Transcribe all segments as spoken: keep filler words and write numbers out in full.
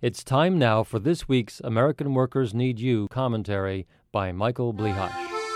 It's time now for this week's American Workers Need You commentary by Michael Blihash.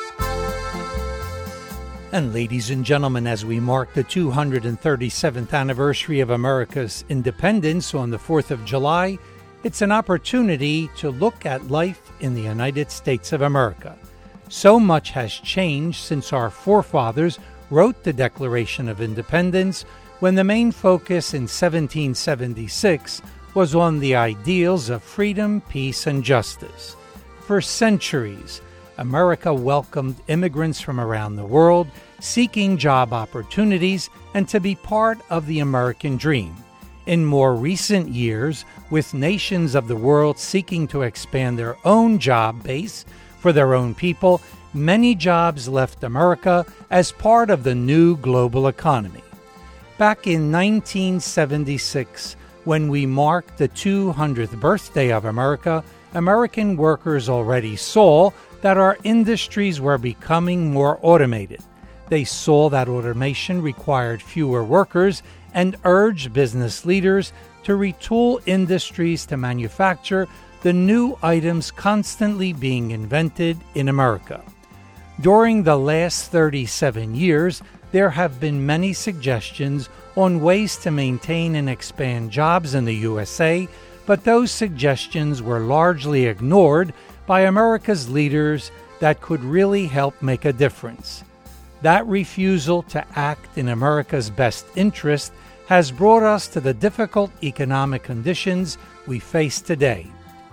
And ladies and gentlemen, as we mark the two hundred thirty-seventh anniversary of America's independence on the fourth of July, it's an opportunity to look at life in the United States of America. So much has changed since our forefathers wrote the Declaration of Independence, when the main focus in seventeen seventy-six was on the ideals of freedom, peace, and justice. For centuries, America welcomed immigrants from around the world seeking job opportunities and to be part of the American dream. In more recent years, with nations of the world seeking to expand their own job base for their own people, many jobs left America as part of the new global economy. Back in nineteen seventy-six, when we marked the two hundredth birthday of America, American workers already saw that our industries were becoming more automated. They saw that automation required fewer workers and urged business leaders to retool industries to manufacture the new items constantly being invented in America. During the last thirty-seven years, there have been many suggestions on ways to maintain and expand jobs in the U S A, but those suggestions were largely ignored by America's leaders that could really help make a difference. That refusal to act in America's best interest has brought us to the difficult economic conditions we face today.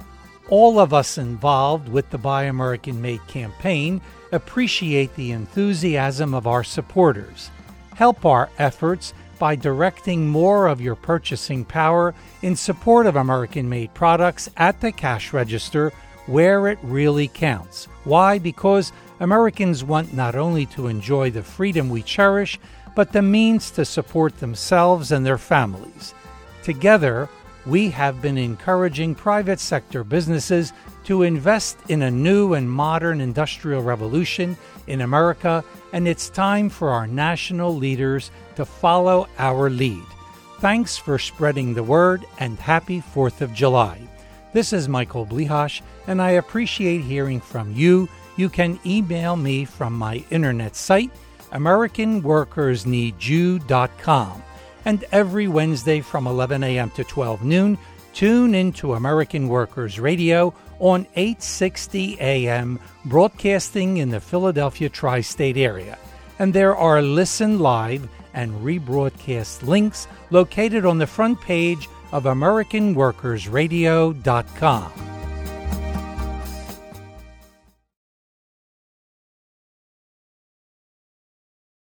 All of us involved with the Buy American Made campaign appreciate the enthusiasm of our supporters. Help our efforts by directing more of your purchasing power in support of American-made products at the cash register where it really counts. Why? Because Americans want not only to enjoy the freedom we cherish, but the means to support themselves and their families. Together, we have been encouraging private sector businesses to invest in a new and modern industrial revolution in America, and it's time for our national leaders to follow our lead. Thanks for spreading the word, and happy fourth of July. This is Michael Blihash, and I appreciate hearing from you. You can email me from my internet site, American Workers Need You dot com. And every Wednesday from eleven a.m. to twelve noon, tune into American Workers Radio on eight sixty a.m., broadcasting in the Philadelphia tri-state area. And there are listen live and rebroadcast links located on the front page of American Workers Radio dot com.